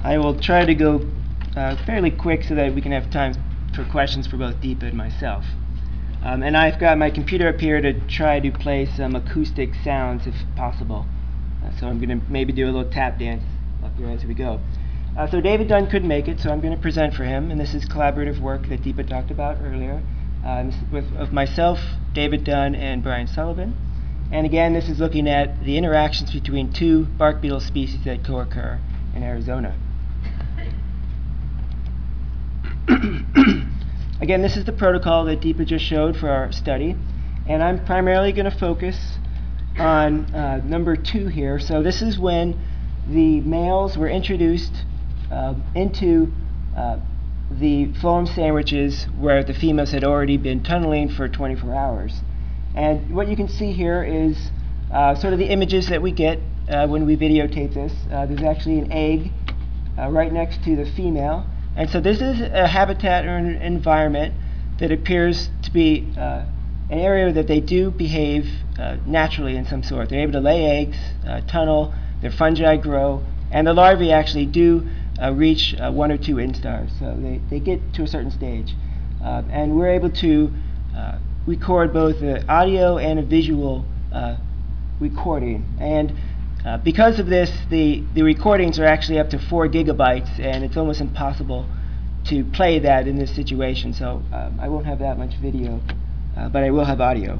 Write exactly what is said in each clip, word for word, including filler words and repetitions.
I will try to go uh, fairly quick so that we can have time for questions for both Deepa and myself. Um, and I've got my computer up here to try to play some acoustic sounds if possible. Uh, so I'm going to maybe do a little tap dance up here as we go. Uh, so David Dunn couldn't make it, so I'm going to present for him. And this is collaborative work that Deepa talked about earlier. Uh, this is with of myself, David Dunn, and Brian Sullivan. And again, this is looking at the interactions between two bark beetle species that co-occur in Arizona. Again, this is the protocol that Deepa just showed for our study. And I'm primarily going to focus on uh, number two here. So this is when the males were introduced uh, into uh, the phloem sandwiches where the females had already been tunneling for twenty-four hours. And what you can see here is uh, sort of the images that we get uh, when we videotape this. Uh, there's actually an egg uh, right next to the female. And so this is a habitat or an environment that appears to be uh, an area that they do behave uh, naturally in some sort. They're able to lay eggs, uh, tunnel, their fungi grow, and the larvae actually do uh, reach uh, one or two instars. So they, they get to a certain stage. Uh, and we're able to uh, record both the audio and a visual uh, recording. And uh, because of this, the, the recordings are actually up to four gigabytes, and it's almost impossible to play that in this situation. So um, I won't have that much video, uh, but I will have audio.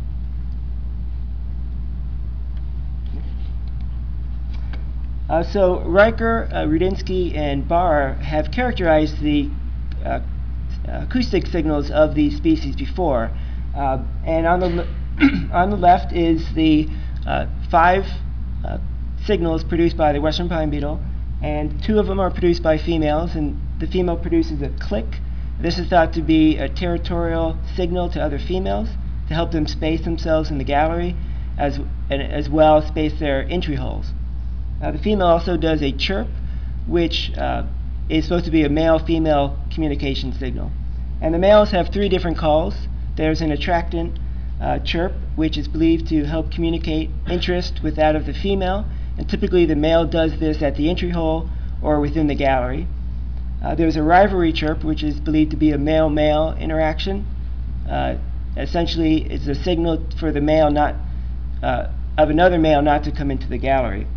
Uh, so Riker, uh, Rudinsky, and Barr have characterized the uh, acoustic signals of these species before. Uh, and on the, on the left is the uh, five uh, signals produced by the western pine beetle, and two of them are produced by females, and the female produces a click. This is thought to be a territorial signal to other females to help them space themselves in the gallery, as, and as well as space their entry holes. Uh, the female also does a chirp, which uh, is supposed to be a male-female communication signal. And the males have three different calls. There's an attractant uh, chirp, which is believed to help communicate interest with that of the female. And typically the male does this at the entry hole or within the gallery. Uh, there's a rivalry chirp, which is believed to be a male-male interaction. Uh, essentially, it's a signal for the male not uh, of another male not to come into the gallery.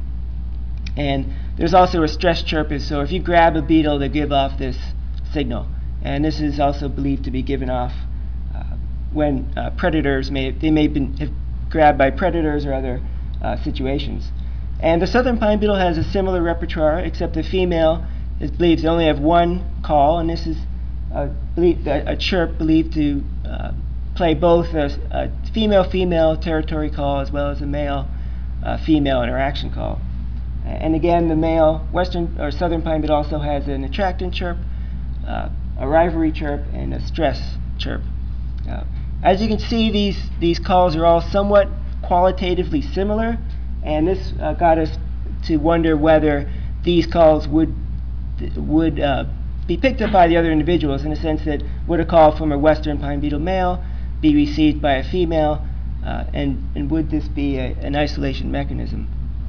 And there's also a stress chirp, so if you grab a beetle, they give off this signal. And this is also believed to be given off uh, when uh, predators may, they may have been have grabbed by predators or other uh, situations. And the southern pine beetle has a similar repertoire, except the female is believed to only have one call, and this is a, a chirp believed to uh, play both a, a female-female territory call as well as a male-female uh, interaction call. And again, the male western or southern pine beetle also has an attractant chirp, uh, a rivalry chirp, and a stress chirp. Uh, as you can see, these, these calls are all somewhat qualitatively similar, and this uh, got us to wonder whether these calls would, would uh, be picked up by the other individuals, in the sense that would a call from a western pine beetle male be received by a female, uh, and, and would this be a, an isolation mechanism?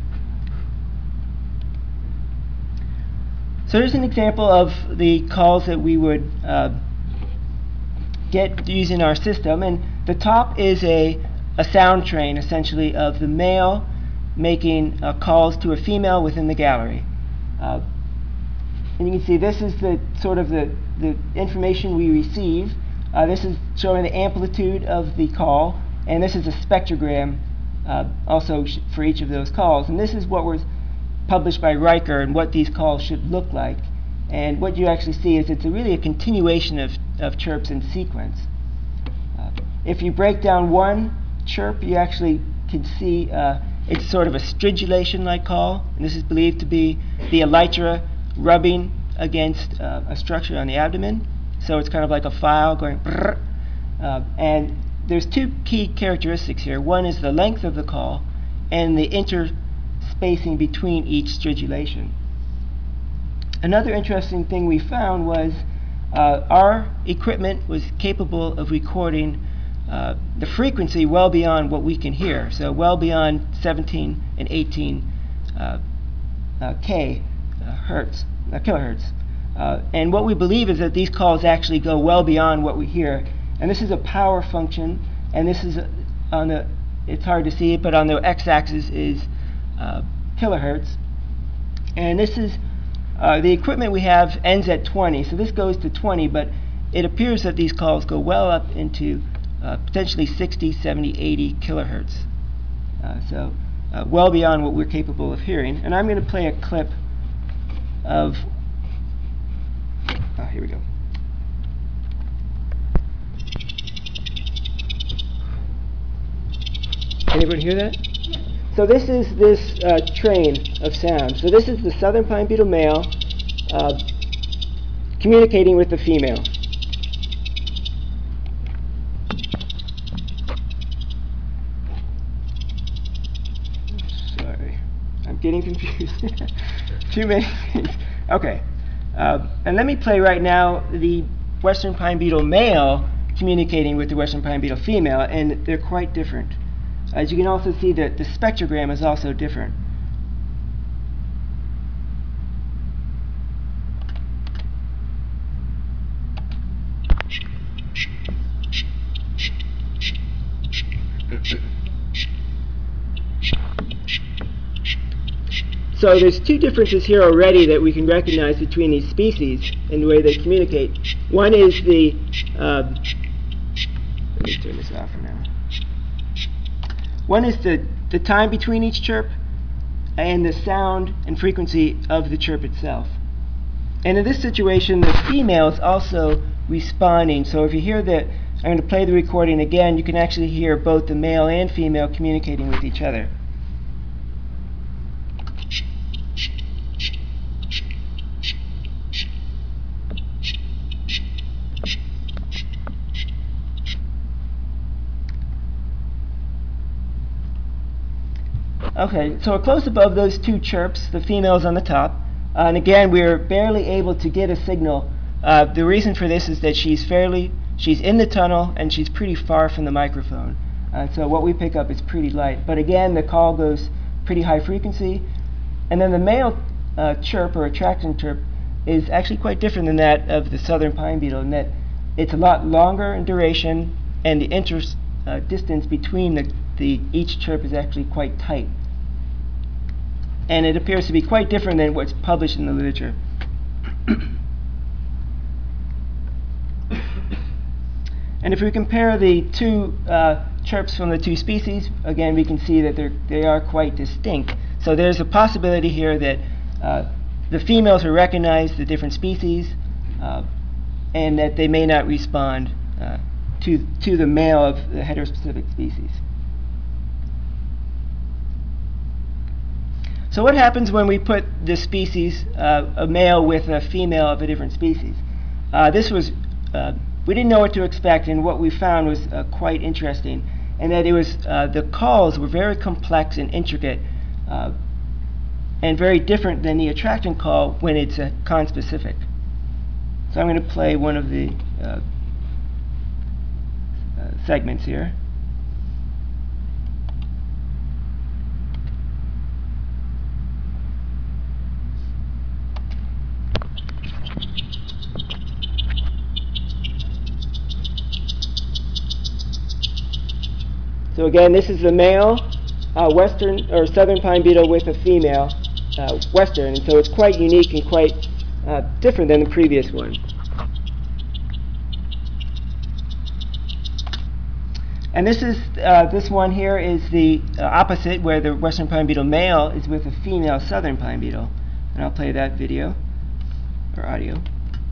So here's an example of the calls that we would uh, get using our system. And the top is a, a sound train, essentially, of the male making uh, calls to a female within the gallery. Uh, and you can see this is the sort of the, the information we receive. Uh, this is showing the amplitude of the call. And this is a spectrogram uh, also sh for each of those calls. And this is what we're published by Riker and what these calls should look like. And what you actually see is it's a really a continuation of, of chirps in sequence. Uh, if you break down one chirp, you actually can see uh, it's sort of a stridulation-like call. And this is believed to be the elytra rubbing against uh, a structure on the abdomen. So it's kind of like a file going brrr. Uh, and there's two key characteristics here. One is the length of the call and the inter spacing between each stridulation. Another interesting thing we found was uh, our equipment was capable of recording uh, the frequency well beyond what we can hear, so well beyond seventeen and eighteen uh, uh, K uh, hertz, uh, kilohertz. Uh, and what we believe is that these calls actually go well beyond what we hear. And this is a power function, and this is a, on the, it's hard to see it, but on the x-axis is uh, kilohertz. And this is, uh, the equipment we have ends at twenty, so this goes to twenty, but it appears that these calls go well up into uh, potentially sixty, seventy, eighty kilohertz. Uh, so uh, well beyond what we're capable of hearing. And I'm going to play a clip of, oh, here we go. Anybody hear that? So this is this uh, train of sound. So this is the southern pine beetle male uh, communicating with the female. Sorry, I'm getting confused. Too many things. Okay, uh, and let me play right now the western pine beetle male communicating with the western pine beetle female, and they're quite different. As you can also see, that the spectrogram is also different. So there's two differences here already that we can recognize between these species in the way they communicate. One is the, uh, let me turn this off for now. One is the, the time between each chirp and the sound and frequency of the chirp itself. And in this situation, the female is also responding. So if you hear that, I'm going to play the recording again, you can actually hear both the male and female communicating with each other. Okay, so close above those two chirps, the female's on the top. Uh, and again, we're barely able to get a signal. Uh, the reason for this is that she's fairly, she's in the tunnel and she's pretty far from the microphone. Uh, so what we pick up is pretty light. But again, the call goes pretty high frequency. And then the male uh, chirp or attraction chirp is actually quite different than that of the southern pine beetle in that it's a lot longer in duration and the inter uh, distance between the, the each chirp is actually quite tight. And it appears to be quite different than what's published in the literature. And if we compare the two uh, chirps from the two species, again, we can see that they're, they are quite distinct. So there's a possibility here that uh, the females will recognize the different species uh, and that they may not respond uh, to, to the male of the heterospecific species. So what happens when we put this species, uh, a male with a female of a different species? Uh, this was, uh, we didn't know what to expect, and what we found was uh, quite interesting, and that it was, uh, the calls were very complex and intricate, uh, and very different than the attraction call when it's a conspecific. So I'm going to play one of the uh, uh, segments here. So again, this is the male uh, western or southern pine beetle with a female uh, western, and so it's quite unique and quite uh, different than the previous one. And this is uh, this one here is the uh, opposite, where the western pine beetle male is with a female southern pine beetle, and I'll play that video or audio.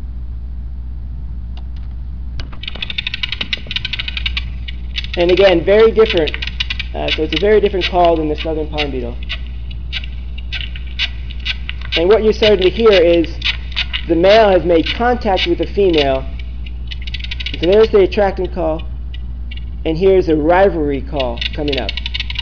And again, very different. Uh, so it's a very different call than the southern pine beetle. And what you're starting to hear is the male has made contact with the female. So there's the attracting call, and here's a rivalry call coming up.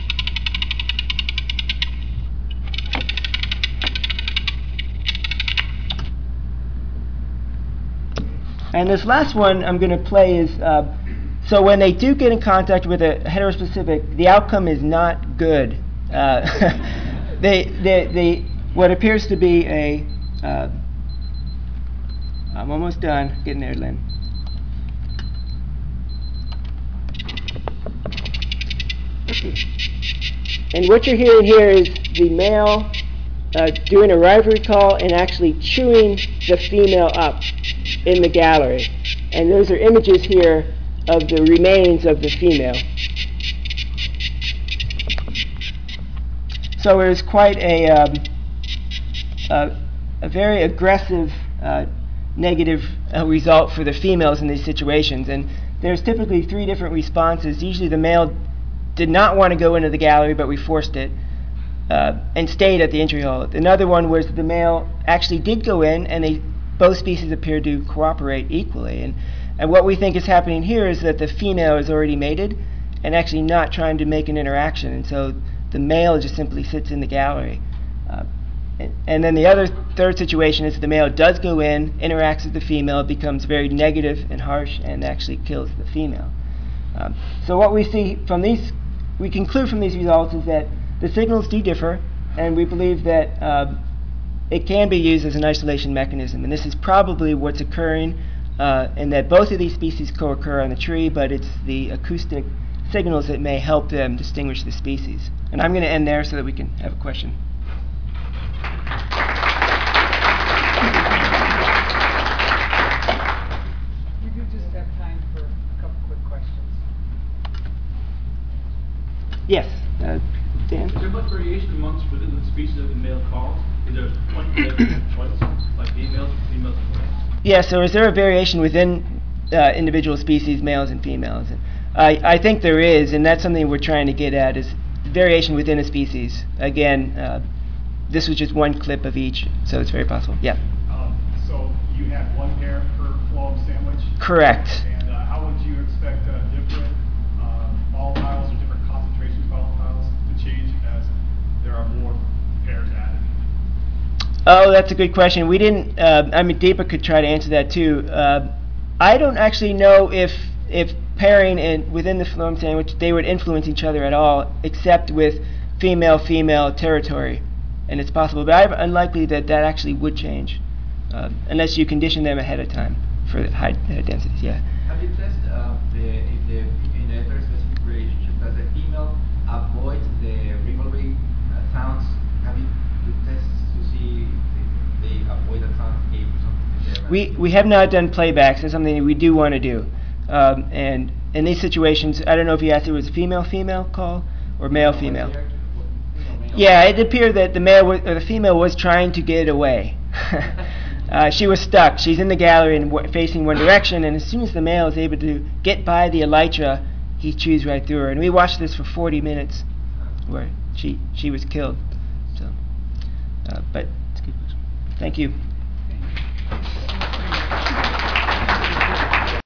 And this last one I'm going to play is, uh, so when they do get in contact with a heterospecific, the outcome is not good. Uh, they, they, they, what appears to be a Uh, I'm almost done. Getting there, Lynn. And what you're hearing here is the male uh, doing a rivalry call and actually chewing the female up in the gallery. And those are images here of the remains of the female. So it was quite a, um, a, a very aggressive uh, negative uh, result for the females in these situations. And there's typically three different responses. Usually the male did not want to go into the gallery, but we forced it, uh, and stayed at the entry hall. Another one was the male actually did go in, and they, both species appeared to cooperate equally. And, and what we think is happening here is that the female is already mated and actually not trying to make an interaction. And so the male just simply sits in the gallery. Uh, and, and then the other third situation is the male does go in, interacts with the female, becomes very negative and harsh, and actually kills the female. Um, so what we see from these, we conclude from these results is that the signals do differ, and we believe that uh, it can be used as an isolation mechanism. And this is probably what's occurring, uh, and that both of these species co-occur on the tree, but it's the acoustic signals that may help them distinguish the species. And I'm going to end there so that we can have a question. We do just have time for a couple quick questions. Yes, uh, Dan? Is there much variation amongst within the species of the male calls? Is there twenty twice, like females, females and males? Yeah, so is there a variation within uh, individual species, males and females? And I, I think there is, and that's something we're trying to get at, is variation within a species. Again, uh, this was just one clip of each, so it's very possible. Yeah. Um, so you had one pair per phloem sandwich? Correct. And uh, how would you expect uh, different um, volatiles or different concentrations of volatiles to change as there are more pairs added? Oh, that's a good question. We didn't, uh, I mean, Deepa could try to answer that too. Uh, I don't actually know if if pairing in, within the phloem sandwich, they would influence each other at all, except with female-female territory. And it's possible, but I'm unlikely that that actually would change, uh, unless you condition them ahead of time for the high uh, densities, yeah. Have you tested uh, the, in the in the heterospecific relationship, does the female avoid the rivalry uh, sounds? Have you do tests to see if they avoid the sounds, gave something to their We, we have not done playbacks. That's something that we do want to do. Um, and in these situations, I don't know if you asked if it was a female-female call or male-female. Yeah, it appeared that the male was, or the female was trying to get away. uh, she was stuck. She's in the gallery and w facing one direction, and as soon as the male is able to get by the elytra, he chews right through her. And we watched this for forty minutes, where she she was killed. So, uh, but it's a good question. Thank you.